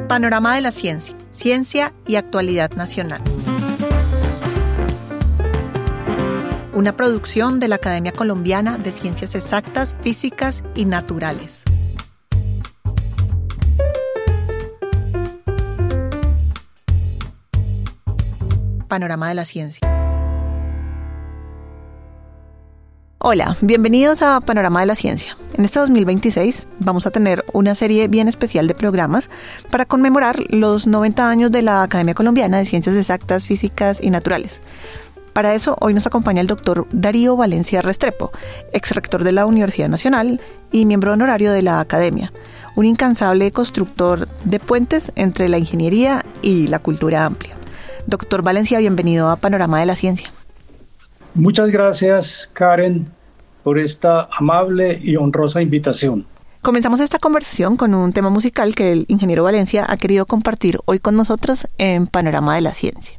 Panorama de la Ciencia, Ciencia y Actualidad Nacional. Una producción de la Academia Colombiana de Ciencias Exactas, Físicas y Naturales. Panorama de la Ciencia. Hola, bienvenidos a Panorama de la Ciencia. En este 2026 vamos a tener una serie bien especial de programas para conmemorar los 90 años de la Academia Colombiana de Ciencias Exactas, Físicas y Naturales. Para eso, hoy nos acompaña el doctor Darío Valencia Restrepo, exrector de la Universidad Nacional y miembro honorario de la Academia, un incansable constructor de puentes entre la ingeniería y la cultura amplia. Doctor Valencia, bienvenido a Panorama de la Ciencia. Muchas gracias, Karen, por esta amable y honrosa invitación. Comenzamos esta conversación con un tema musical que el ingeniero Valencia ha querido compartir hoy con nosotros en Panorama de la Ciencia.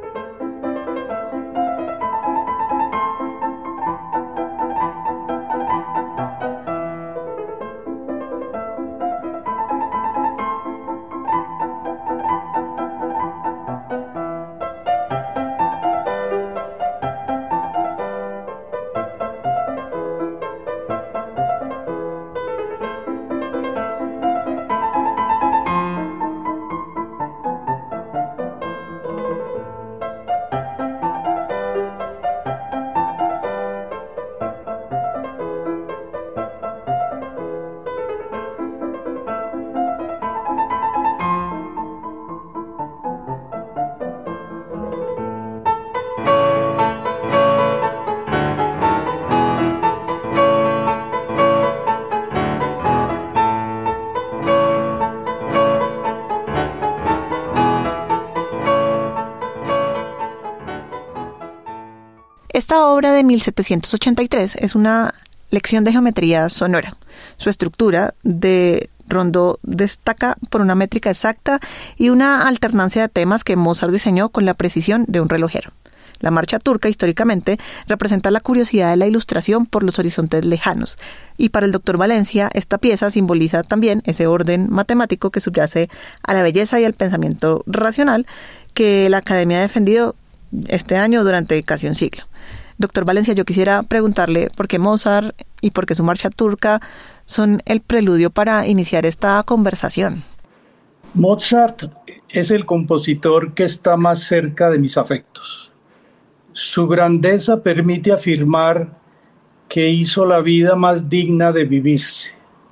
Esta obra de 1783 es una lección de geometría sonora. Su estructura de rondó destaca por una métrica exacta y una alternancia de temas que Mozart diseñó con la precisión de un relojero. La marcha turca, históricamente, representa la curiosidad de la ilustración por los horizontes lejanos. Y para el doctor Valencia, esta pieza simboliza también ese orden matemático que subyace a la belleza y al pensamiento racional que la Academia ha defendido este año durante casi un siglo. Doctor Valencia, yo quisiera preguntarle por qué Mozart y por qué su marcha turca son el preludio para iniciar esta conversación. Mozart es el compositor que está más cerca de mis afectos. Su grandeza permite afirmar que hizo la vida más digna de vivirse.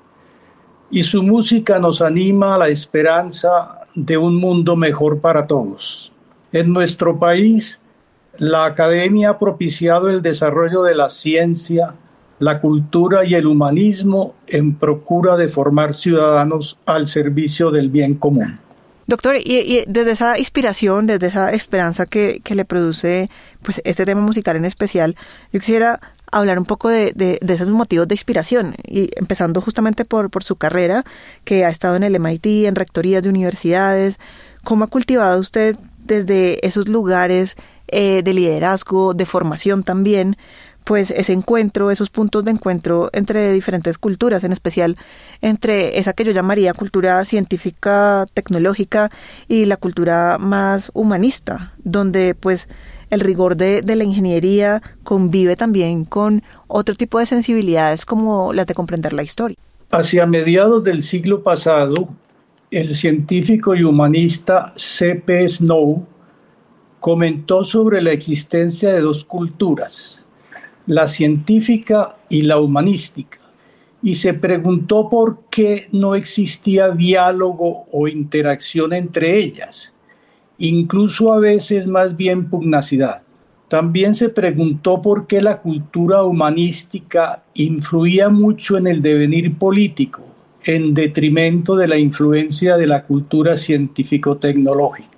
Y su música nos anima a la esperanza de un mundo mejor para todos. En nuestro país, la Academia ha propiciado el desarrollo de la ciencia, la cultura y el humanismo en procura de formar ciudadanos al servicio del bien común. Doctor, y desde esa inspiración, desde esa esperanza que le produce pues este tema musical en especial, yo quisiera hablar un poco de esos motivos de inspiración, y empezando justamente por su carrera, que ha estado en el MIT, en rectorías de universidades. ¿Cómo ha cultivado usted desde esos lugares de liderazgo, de formación también, pues ese encuentro, esos puntos de encuentro entre diferentes culturas, en especial entre esa que yo llamaría cultura científica, tecnológica, y la cultura más humanista, donde pues el rigor de la ingeniería convive también con otro tipo de sensibilidades como las de comprender la historia? Hacia mediados del siglo pasado, el científico y humanista C.P. Snow comentó sobre la existencia de dos culturas, la científica y la humanística, y se preguntó por qué no existía diálogo o interacción entre ellas, incluso a veces más bien pugnacidad. También se preguntó por qué la cultura humanística influía mucho en el devenir político, en detrimento de la influencia de la cultura científico-tecnológica.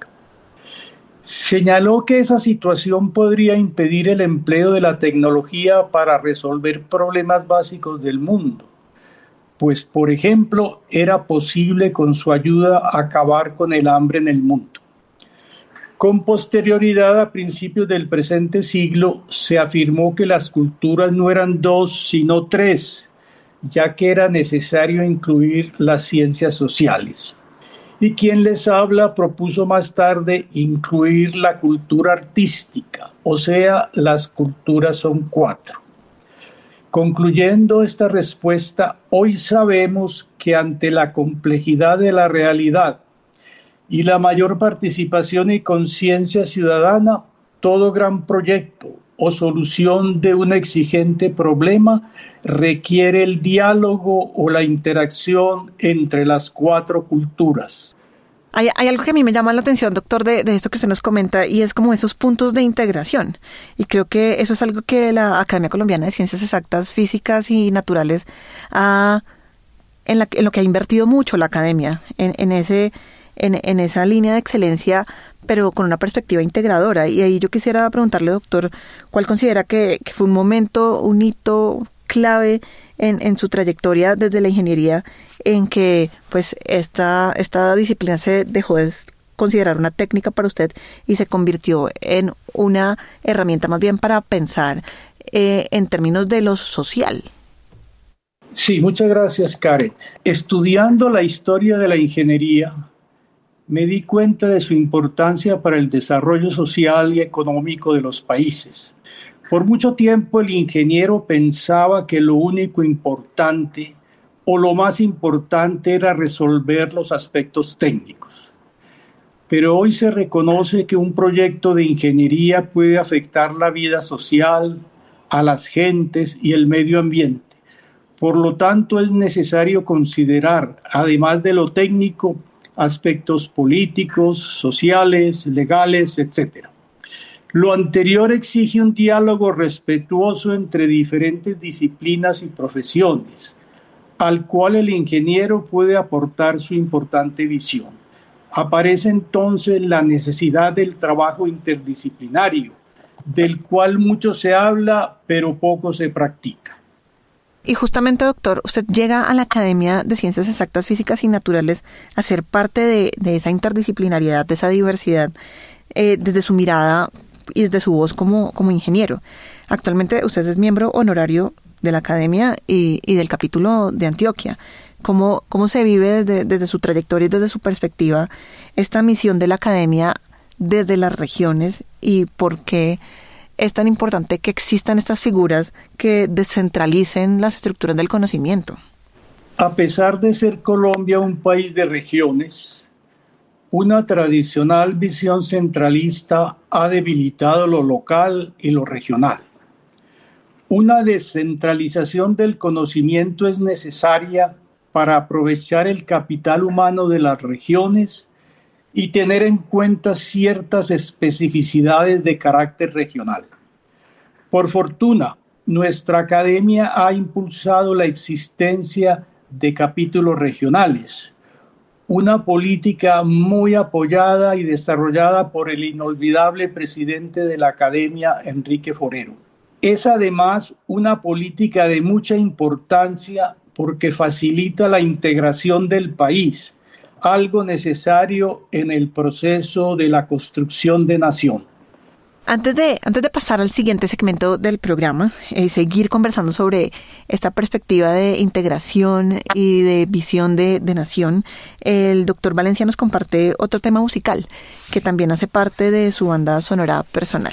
Señaló que esa situación podría impedir el empleo de la tecnología para resolver problemas básicos del mundo, pues, por ejemplo, era posible con su ayuda acabar con el hambre en el mundo. Con posterioridad, a principios del presente siglo, se afirmó que las culturas no eran dos, sino tres, ya que era necesario incluir las ciencias sociales. Y quien les habla propuso más tarde incluir la cultura artística, o sea, las culturas son 4. Concluyendo esta respuesta, hoy sabemos que ante la complejidad de la realidad y la mayor participación y conciencia ciudadana, todo gran proyecto o solución de un exigente problema requiere el diálogo o la interacción entre las 4 culturas. Hay algo que a mí me llama la atención, doctor, de esto que usted nos comenta, y es como esos puntos de integración. Y creo que eso es algo que la Academia Colombiana de Ciencias Exactas, Físicas y Naturales en lo que ha invertido mucho la academia, en esa línea de excelencia, pero con una perspectiva integradora. Y ahí yo quisiera preguntarle, doctor, ¿cuál considera que fue un momento, un hito clave en su trayectoria desde la ingeniería en que pues esta disciplina se dejó de considerar una técnica para usted y se convirtió en una herramienta más bien para pensar en términos de lo social? Sí, muchas gracias, Karen. Estudiando la historia de la ingeniería, me di cuenta de su importancia para el desarrollo social y económico de los países. Por mucho tiempo el ingeniero pensaba que lo único importante o lo más importante era resolver los aspectos técnicos. Pero hoy se reconoce que un proyecto de ingeniería puede afectar la vida social, a las gentes y el medio ambiente. Por lo tanto, es necesario considerar, además de lo técnico, aspectos políticos, sociales, legales, etc. Lo anterior exige un diálogo respetuoso entre diferentes disciplinas y profesiones, al cual el ingeniero puede aportar su importante visión. Aparece entonces la necesidad del trabajo interdisciplinario, del cual mucho se habla, pero poco se practica. Y justamente, doctor, usted llega a la Academia de Ciencias Exactas, Físicas y Naturales a ser parte de esa interdisciplinariedad, de esa diversidad, desde su mirada y desde su voz como ingeniero. Actualmente usted es miembro honorario de la Academia y del capítulo de Antioquia. ¿Cómo se vive desde su trayectoria y desde su perspectiva esta misión de la Academia desde las regiones y por qué es tan importante que existan estas figuras que descentralicen las estructuras del conocimiento? A pesar de ser Colombia un país de regiones, una tradicional visión centralista ha debilitado lo local y lo regional. Una descentralización del conocimiento es necesaria para aprovechar el capital humano de las regiones y tener en cuenta ciertas especificidades de carácter regional. Por fortuna, nuestra academia ha impulsado la existencia de capítulos regionales, una política muy apoyada y desarrollada por el inolvidable presidente de la academia, Enrique Forero. Es además una política de mucha importancia porque facilita la integración del país, algo necesario en el proceso de la construcción de nación. Antes de pasar al siguiente segmento del programa, seguir conversando sobre esta perspectiva de integración y de visión de nación, el doctor Valencia nos comparte otro tema musical que también hace parte de su banda sonora personal.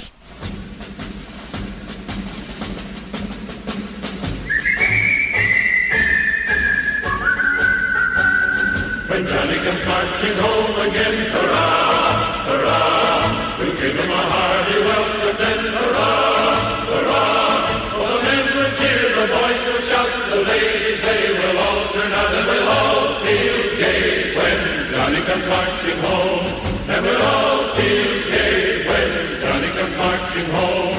When Johnny comes marching home again, hurrah, hurrah, we'll give him a hearty welcome then, hurrah, hurrah. Oh, the men will cheer, the boys will shout, the ladies they will all turn out and we'll all feel gay when Johnny comes marching home. And we'll all feel gay when Johnny comes marching home.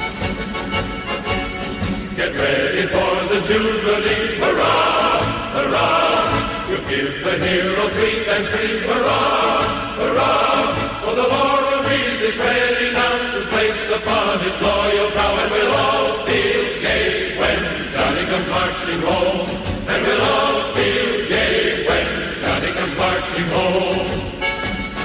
Get ready for the Jubilee, hurrah, hurrah. We'll give the hero 3 times 3, hurrah, hurrah. For the laurel wreath is ready now to place upon his loyal brow, and we'll all feel gay when Johnny comes marching home. And we'll all feel gay when Johnny comes marching home.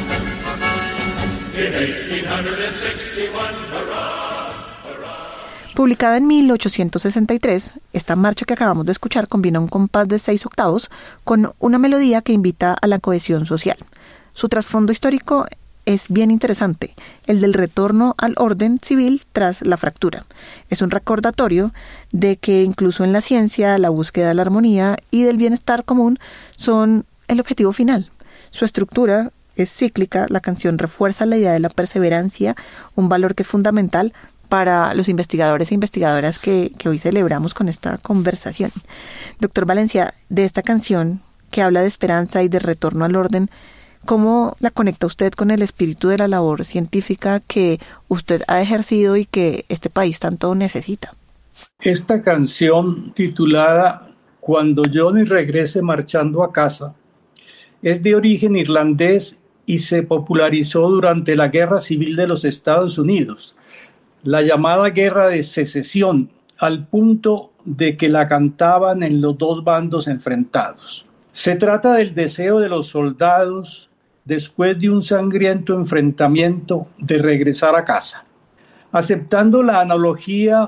In 1861, hurrah. Publicada en 1863, esta marcha que acabamos de escuchar combina un compás de 6/8 con una melodía que invita a la cohesión social. Su trasfondo histórico es bien interesante, el del retorno al orden civil tras la fractura. Es un recordatorio de que incluso en la ciencia la búsqueda de la armonía y del bienestar común son el objetivo final. Su estructura es cíclica, la canción refuerza la idea de la perseverancia, un valor que es fundamental para los investigadores e investigadoras que hoy celebramos con esta conversación. Doctor Valencia, de esta canción que habla de esperanza y de retorno al orden, ¿cómo la conecta usted con el espíritu de la labor científica que usted ha ejercido y que este país tanto necesita? Esta canción, titulada Cuando Johnny regrese marchando a casa, es de origen irlandés y se popularizó durante la Guerra Civil de los Estados Unidos, la llamada Guerra de Secesión, al punto de que la cantaban en los dos bandos enfrentados. Se trata del deseo de los soldados, después de un sangriento enfrentamiento, de regresar a casa. Aceptando la analogía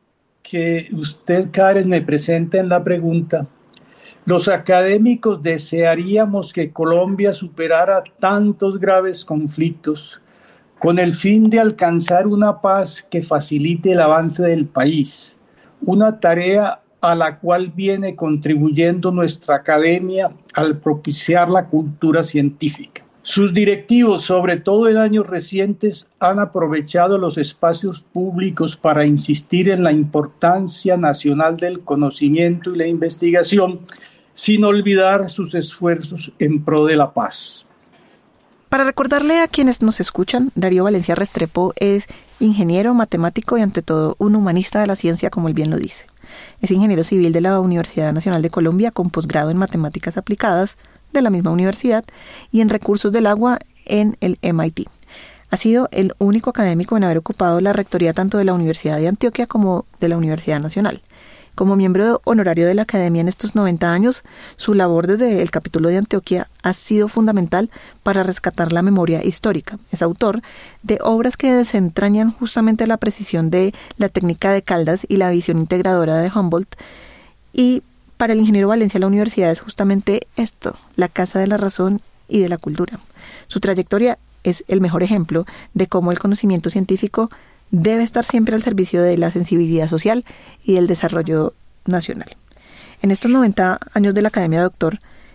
que usted, Karen, me presenta en la pregunta, los académicos desearíamos que Colombia superara tantos graves conflictos con el fin de alcanzar una paz que facilite el avance del país, una tarea a la cual viene contribuyendo nuestra academia al propiciar la cultura científica. Sus directivos, sobre todo en años recientes, han aprovechado los espacios públicos para insistir en la importancia nacional del conocimiento y la investigación, sin olvidar sus esfuerzos en pro de la paz. Para recordarle a quienes nos escuchan, Darío Valencia Restrepo es ingeniero, matemático y ante todo un humanista de la ciencia, como él bien lo dice. Es ingeniero civil de la Universidad Nacional de Colombia con posgrado en matemáticas aplicadas de la misma universidad y en recursos del agua en el MIT. Ha sido el único académico en haber ocupado la rectoría tanto de la Universidad de Antioquia como de la Universidad Nacional. Como miembro honorario de la Academia en estos 90 años, su labor desde el capítulo de Antioquia ha sido fundamental para rescatar la memoria histórica. Es autor de obras que desentrañan justamente la precisión de la técnica de Caldas y la visión integradora de Humboldt. Y para el ingeniero Valencia la universidad es justamente esto, la casa de la razón y de la cultura. Su trayectoria es el mejor ejemplo de cómo el conocimiento científico debe estar siempre al servicio de la sensibilidad social y del desarrollo nacional. En estos 90 años de la Academia, doctor,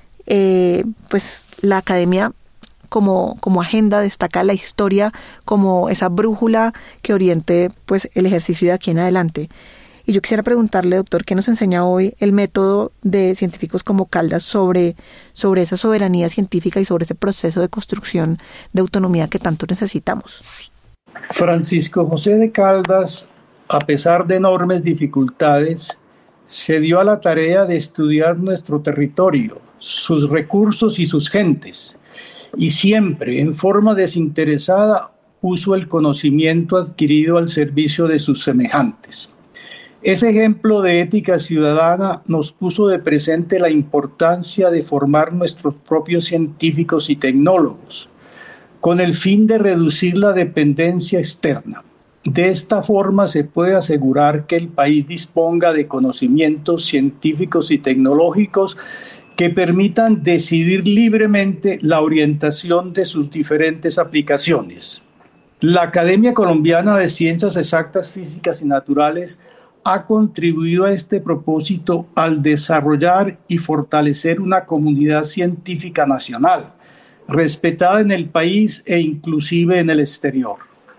pues la Academia como agenda destaca la historia como esa brújula que oriente pues el ejercicio de aquí en adelante. Y yo quisiera preguntarle, doctor, ¿qué nos enseña hoy el método de científicos como Caldas sobre esa soberanía científica y sobre ese proceso de construcción de autonomía que tanto necesitamos? Francisco José de Caldas, a pesar de enormes dificultades, se dio a la tarea de estudiar nuestro territorio, sus recursos y sus gentes, y siempre, en forma desinteresada, puso el conocimiento adquirido al servicio de sus semejantes. Ese ejemplo de ética ciudadana nos puso de presente la importancia de formar nuestros propios científicos y tecnólogos, con el fin de reducir la dependencia externa. De esta forma se puede asegurar que el país disponga de conocimientos científicos y tecnológicos que permitan decidir libremente la orientación de sus diferentes aplicaciones. La Academia Colombiana de Ciencias Exactas, Físicas y Naturales ha contribuido a este propósito al desarrollar y fortalecer una comunidad científica nacional, respetada en el país e inclusive en el exterior.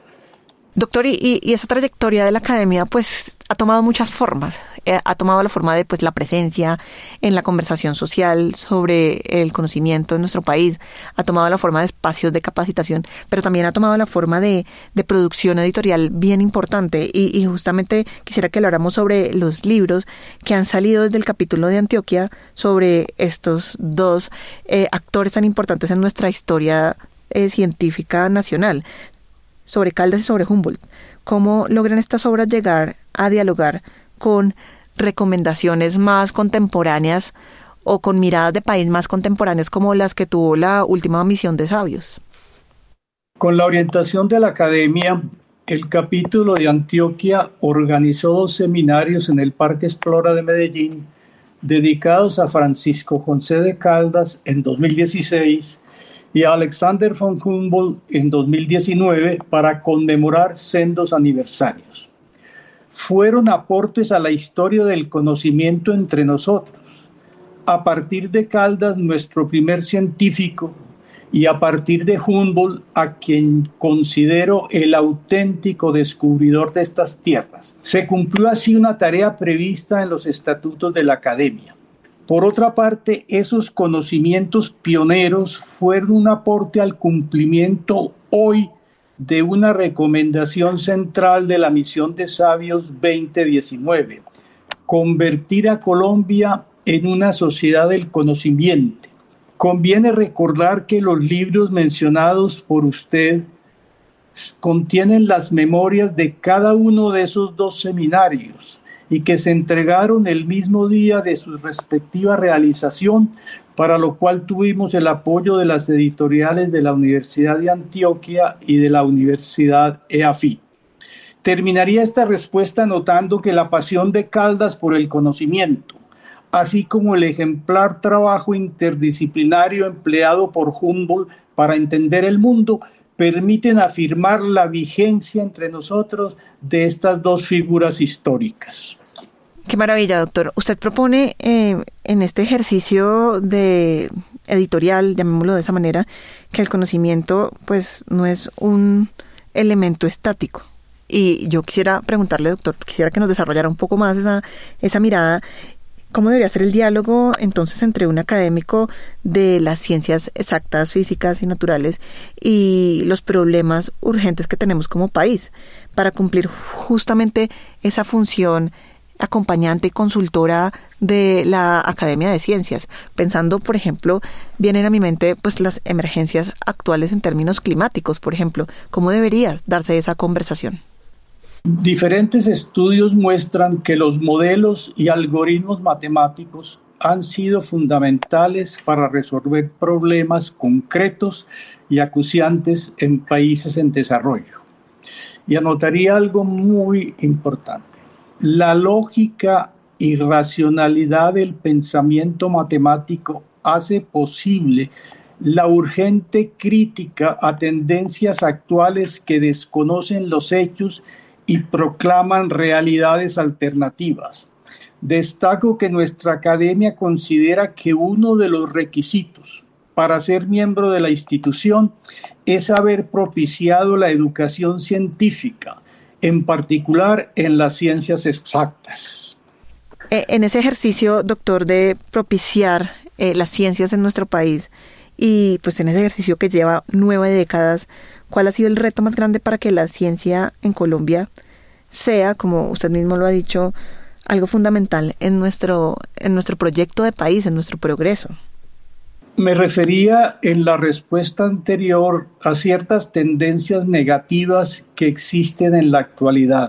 Doctor, y esa trayectoria de la academia pues ha tomado muchas formas. Ha tomado la forma de pues la presencia en la conversación social sobre el conocimiento en nuestro país. Ha tomado la forma de espacios de capacitación, pero también ha tomado la forma de producción editorial bien importante. Y justamente quisiera que habláramos sobre los libros que han salido desde el capítulo de Antioquia sobre estos dos actores tan importantes en nuestra historia científica nacional, sobre Caldas y sobre Humboldt. ¿Cómo logran estas obras llegar a dialogar con recomendaciones más contemporáneas o con miradas de país más contemporáneas como las que tuvo la última misión de Sabios? Con la orientación de la academia, el capítulo de Antioquia organizó 2 seminarios en el Parque Explora de Medellín dedicados a Francisco José de Caldas en 2016 y a Alexander von Humboldt en 2019 para conmemorar sendos aniversarios. Fueron aportes a la historia del conocimiento entre nosotros. A partir de Caldas, nuestro primer científico, y a partir de Humboldt, a quien considero el auténtico descubridor de estas tierras. Se cumplió así una tarea prevista en los estatutos de la Academia. Por otra parte, esos conocimientos pioneros fueron un aporte al cumplimiento hoy de una recomendación central de la Misión de Sabios 2019, convertir a Colombia en una sociedad del conocimiento. Conviene recordar que los libros mencionados por usted contienen las memorias de cada uno de esos 2 seminarios y que se entregaron el mismo día de su respectiva realización, para lo cual tuvimos el apoyo de las editoriales de la Universidad de Antioquia y de la Universidad EAFIT. Terminaría esta respuesta notando que la pasión de Caldas por el conocimiento, así como el ejemplar trabajo interdisciplinario empleado por Humboldt para entender el mundo, permiten afirmar la vigencia entre nosotros de estas 2 figuras históricas. Qué maravilla, doctor. Usted propone en este ejercicio de editorial, llamémoslo de esa manera, que el conocimiento pues no es un elemento estático. Y yo quisiera preguntarle, doctor, quisiera que nos desarrollara un poco más esa mirada. ¿Cómo debería ser el diálogo entonces entre un académico de las ciencias exactas, físicas y naturales y los problemas urgentes que tenemos como país para cumplir justamente esa función acompañante y consultora de la Academia de Ciencias? Pensando, por ejemplo, vienen a mi mente pues las emergencias actuales en términos climáticos, por ejemplo. ¿Cómo debería darse esa conversación? Diferentes estudios muestran que los modelos y algoritmos matemáticos han sido fundamentales para resolver problemas concretos y acuciantes en países en desarrollo. Y anotaría algo muy importante. La lógica y racionalidad del pensamiento matemático hace posible la urgente crítica a tendencias actuales que desconocen los hechos y proclaman realidades alternativas. Destaco que nuestra academia considera que uno de los requisitos para ser miembro de la institución es haber propiciado la educación científica, en particular en las ciencias exactas. En ese ejercicio, doctor, de propiciar las ciencias en nuestro país, y pues en ese ejercicio que lleva 9 décadas, ¿cuál ha sido el reto más grande para que la ciencia en Colombia sea, como usted mismo lo ha dicho, algo fundamental en nuestro proyecto de país, en nuestro progreso? Me refería en la respuesta anterior a ciertas tendencias negativas que existen en la actualidad.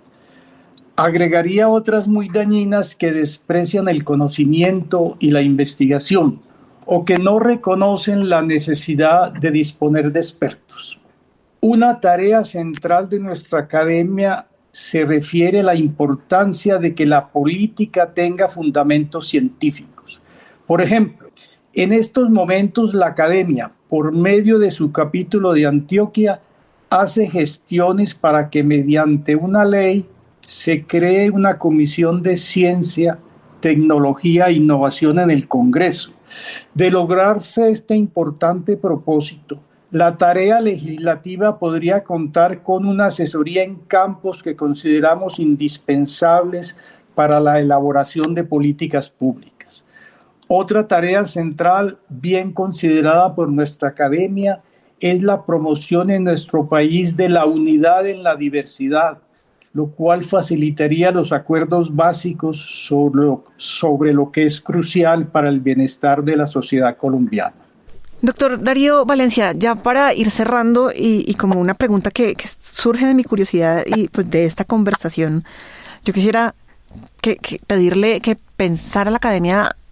Agregaría otras muy dañinas que desprecian el conocimiento y la investigación, o que no reconocen la necesidad de disponer de expertos. Una tarea central de nuestra academia se refiere a la importancia de que la política tenga fundamentos científicos. Por ejemplo, en estos momentos la academia, por medio de su capítulo de Antioquia, hace gestiones para que mediante una ley se cree una comisión de ciencia, tecnología e innovación en el Congreso. De lograrse este importante propósito, la tarea legislativa podría contar con una asesoría en campos que consideramos indispensables para la elaboración de políticas públicas. Otra tarea central, bien considerada por nuestra academia, es la promoción en nuestro país de la unidad en la diversidad, lo cual facilitaría los acuerdos básicos sobre lo que es crucial para el bienestar de la sociedad colombiana. Doctor Darío Valencia, ya para ir cerrando y como una pregunta que surge de mi curiosidad y pues de esta conversación, yo quisiera pedirle que pensara la academia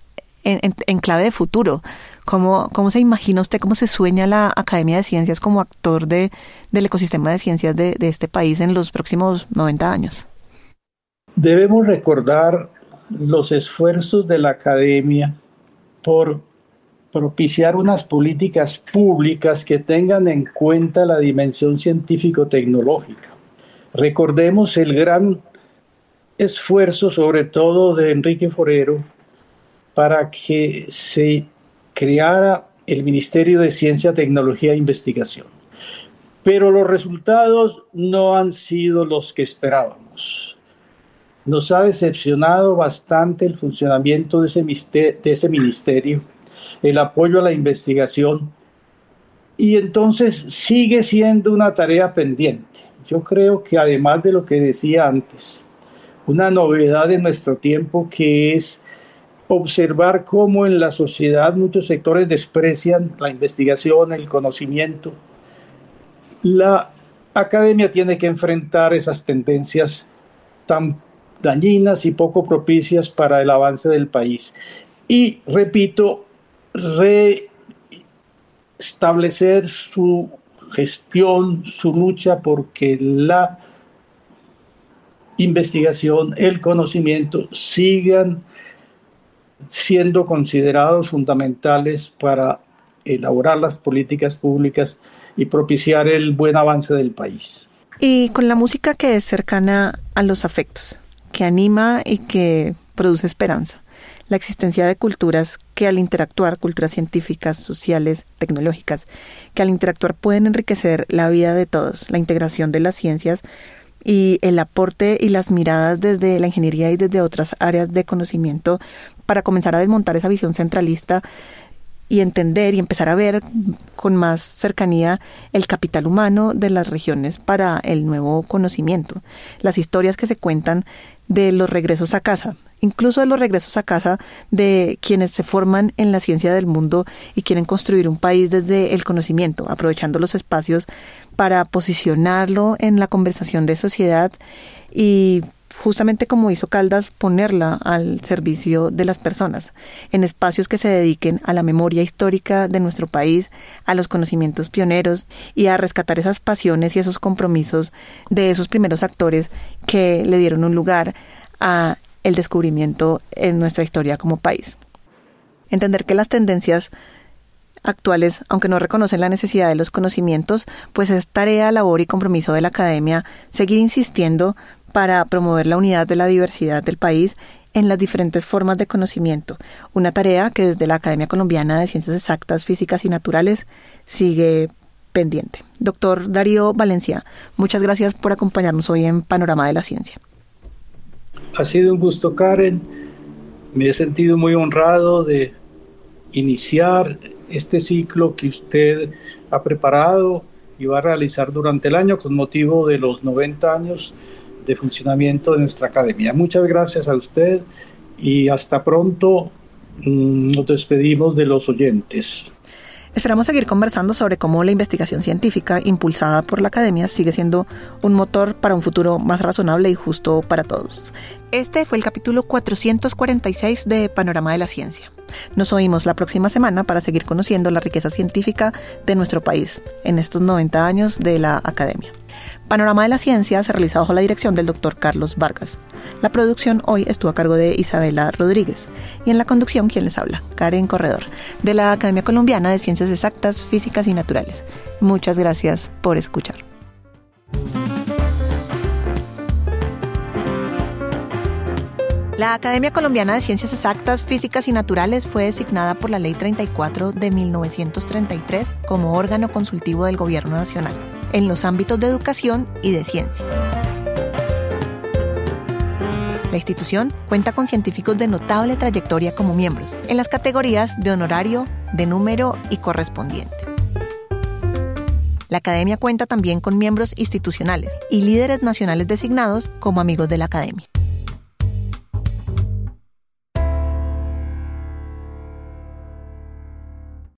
en clave de futuro. ¿Cómo se imagina usted, cómo se sueña la Academia de Ciencias como actor del ecosistema de ciencias de este país en los próximos 90 años? Debemos recordar los esfuerzos de la academia por propiciar unas políticas públicas que tengan en cuenta la dimensión científico-tecnológica. Recordemos el gran esfuerzo, sobre todo de Enrique Forero, para que se creara el Ministerio de Ciencia, Tecnología e Investigación. Pero los resultados no han sido los que esperábamos. Nos ha decepcionado bastante el funcionamiento de ese ministerio, el apoyo a la investigación, y entonces sigue siendo una tarea pendiente. Yo creo que además de lo que decía antes, una novedad en nuestro tiempo, que es observar cómo en la sociedad muchos sectores desprecian la investigación, el conocimiento. La academia tiene que enfrentar esas tendencias tan dañinas y poco propicias para el avance del país. Y, repito, restablecer su gestión, su lucha porque la investigación, el conocimiento sigan siendo considerados fundamentales para elaborar las políticas públicas y propiciar el buen avance del país. Y con la música que es cercana a los afectos, que anima y que produce esperanza, la existencia de culturas que al interactuar, culturas científicas, sociales, tecnológicas, que al interactuar pueden enriquecer la vida de todos, la integración de las ciencias y el aporte y las miradas desde la ingeniería y desde otras áreas de conocimiento para comenzar a desmontar esa visión centralista y entender y empezar a ver con más cercanía el capital humano de las regiones para el nuevo conocimiento. Las historias que se cuentan de los regresos a casa, incluso de los regresos a casa de quienes se forman en la ciencia del mundo y quieren construir un país desde el conocimiento, aprovechando los espacios para posicionarlo en la conversación de sociedad y justamente como hizo Caldas, ponerla al servicio de las personas, en espacios que se dediquen a la memoria histórica de nuestro país, a los conocimientos pioneros y a rescatar esas pasiones y esos compromisos de esos primeros actores que le dieron un lugar a el descubrimiento en nuestra historia como país. Entender que las tendencias actuales, aunque no reconocen la necesidad de los conocimientos, pues es tarea, labor y compromiso de la academia seguir insistiendo para promover la unidad de la diversidad del país en las diferentes formas de conocimiento. Una tarea que desde la Academia Colombiana de Ciencias Exactas, Físicas y Naturales sigue pendiente. Doctor Darío Valencia, muchas gracias por acompañarnos hoy en Panorama de la Ciencia. Ha sido un gusto, Karen. Me he sentido muy honrado de iniciar este ciclo que usted ha preparado y va a realizar durante el año con motivo de los 90 años de funcionamiento de nuestra academia. Muchas gracias a usted y hasta pronto. Nos despedimos de los oyentes. Esperamos seguir conversando sobre cómo la investigación científica impulsada por la academia sigue siendo un motor para un futuro más razonable y justo para todos. Este fue el capítulo 446 de Panorama de la Ciencia. Nos oímos la próxima semana para seguir conociendo la riqueza científica de nuestro país en estos 90 años de la academia. Panorama de la Ciencia se realiza bajo la dirección del Dr. Carlos Vargas. La producción hoy estuvo a cargo de Isabela Rodríguez y en la conducción, ¿quién les habla? Karen Corredor, de la Academia Colombiana de Ciencias Exactas, Físicas y Naturales. Muchas gracias por escuchar. La Academia Colombiana de Ciencias Exactas, Físicas y Naturales fue designada por la Ley 34 de 1933 como órgano consultivo del Gobierno Nacional en los ámbitos de educación y de ciencia. La institución cuenta con científicos de notable trayectoria como miembros, en las categorías de honorario, de número y correspondiente. La academia cuenta también con miembros institucionales y líderes nacionales designados como amigos de la academia.